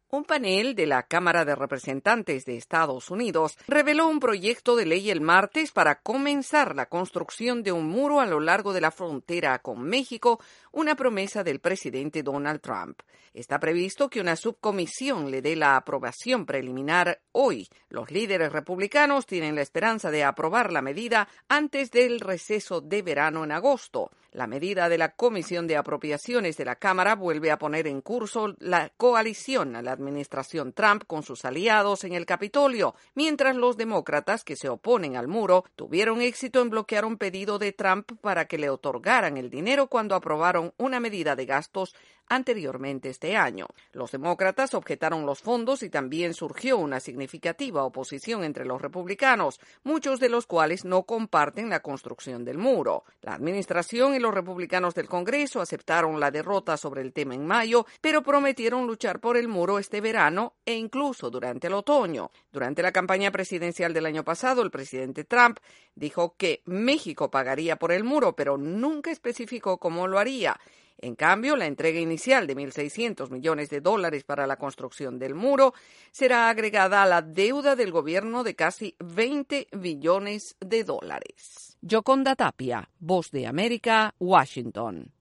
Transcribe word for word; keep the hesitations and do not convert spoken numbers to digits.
Un panel de la Cámara de Representantes de Estados Unidos reveló un proyecto de ley el martes para comenzar la construcción de un muro a lo largo de la frontera con México, una promesa del presidente Donald Trump. Está previsto que una subcomisión le dé la aprobación preliminar hoy. Los líderes republicanos tienen la esperanza de aprobar la medida antes del receso de verano en agosto. La medida de la Comisión de Apropiaciones de la Cámara vuelve a poner en curso la coalición a la administración Trump con sus aliados en el Capitolio, mientras los demócratas que se oponen al muro tuvieron éxito en bloquear un pedido de Trump para que le otorgaran el dinero cuando aprobaron una medida de gastos anteriormente este año. Los demócratas objetaron los fondos y también surgió una significativa oposición entre los republicanos, muchos de los cuales no comparten la construcción del muro. La administración y los republicanos del Congreso aceptaron la derrota sobre el tema en mayo, pero prometieron luchar por el muro este verano e incluso durante el otoño. Durante la campaña presidencial del año pasado, el presidente Trump dijo que México pagaría por el muro, pero nunca especificó cómo lo haría. En cambio, la entrega inicial de mil seiscientos millones de dólares para la construcción del muro será agregada a la deuda del gobierno de casi veinte billones de dólares. Yoconda Tapia, Voz de América, Washington.